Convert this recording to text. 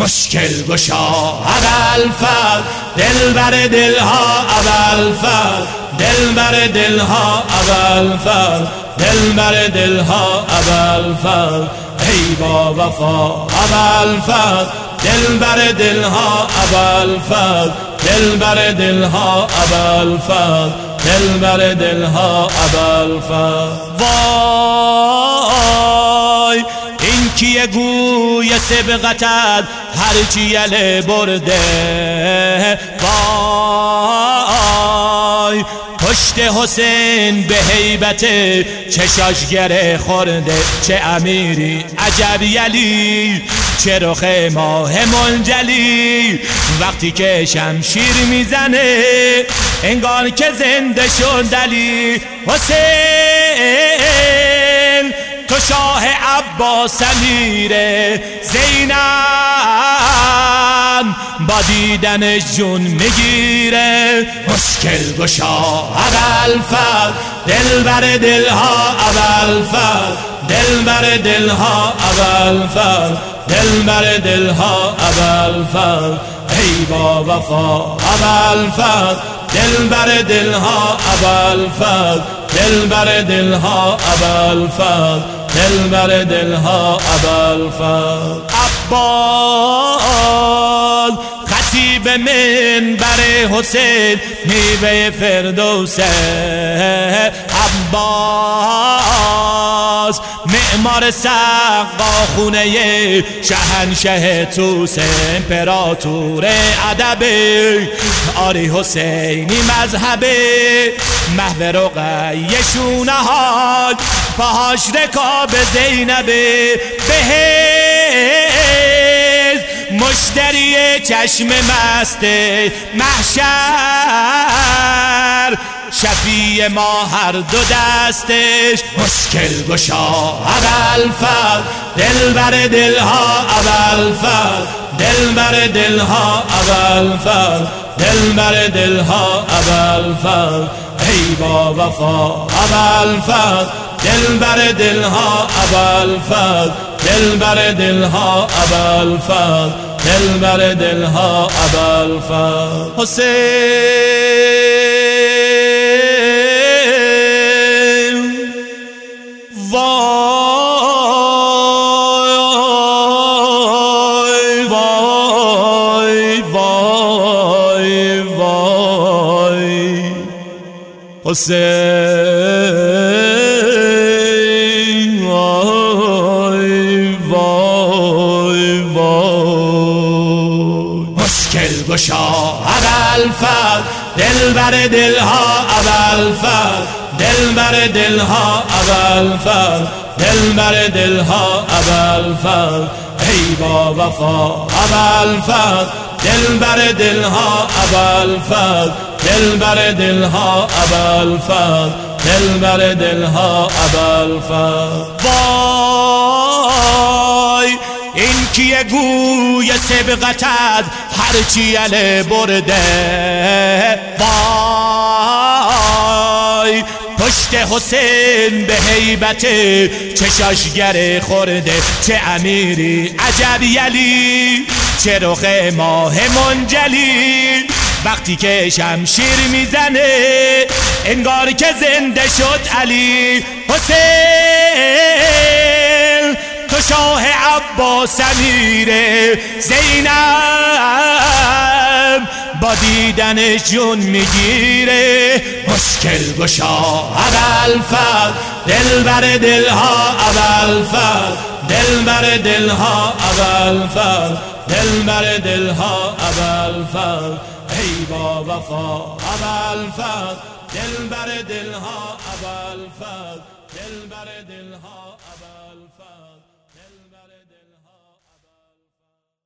مشکل گشا ابوالفضل، دلبر دلها ابوالفضل، دلبر دلها ابوالفضل، دلبر دلها ابوالفضل، ای با وفا ابوالفضل، دلبر دلها ابوالفضل، دلبر دلها ابوالفضل، دلبر دلها ابوالفضل. وای این کیه گوی سبقتت هرچی یله برده، وای پشت حسین به هیبت چشاش گره خورده، چه امیری عجب یلی، چه رخ ماه منجلی، وقتی که شمشیر میزنه انگار که زنده شد علی. حسین تو شاه عباس امیر زینب، با دیدنش جون میگیره. مشکل گشا ابوالفضل، دلبر دلها ابوالفضل، دلبر دلها ابوالفضل، دلبر دلها ابوالفضل، ای با وفا ابوالفضل، دلبر دلها ابوالفضل، دلبر دلها ابوالفضل، دلبر دلها ابوالفضل. عباس خطیب منبر حسین، میوه فردوسه. عباس معمار سقا خونه شهنشه توسه، امپراتور ادب آری حسینی مذهبه، محو رقیشونه ها پاهاش رکاب زینبه، بهش مشتری چشم مست محشر، شفیع ما هر دو دستش. مشکل گشا ابوالفضل، دلبر دلها ابوالفضل، دلبر دلها ابوالفضل، دلبر دلها ابوالفضل، ای با وفا ابوالفضل، دلبر دلها ابوالفضل، دلبر دلها ابوالفضل، دلبر دلها ابوالفضل. حسین وای وای وای وای حسین وای وای وای. مشکل گشا ابوالفضل، دلبر دلها ابوالفضل، دلبر دلها ابوالفضل، دلبر دلها ابوالفضل، ای با وفا ابوالفضل، دلبر دلها ابوالفضل، دلبر دلها ابوالفضل، دلبر دلها ابوالفضل. وای این کیه گوی سبقتت هرچی یله برده، وای پشت حسین به هیبت چشاش گره خورده، چه امیری عجب یلی، چه رخ ماه منجلی، وقتی که شمشیر میزنه انگار که زنده شد علی. حسین تو شاه عباس امیر زینب، با دیدنش جون میگیره. مشکل گشا ابوالفضل، دلبر دلها ابوالفضل، دلبر دلها ابوالفضل، دلبر دلها ابوالفضل، ای با وفا ابوالفضل، دلبر دلها ابوالفضل، دلبر دلها ابوالفضل.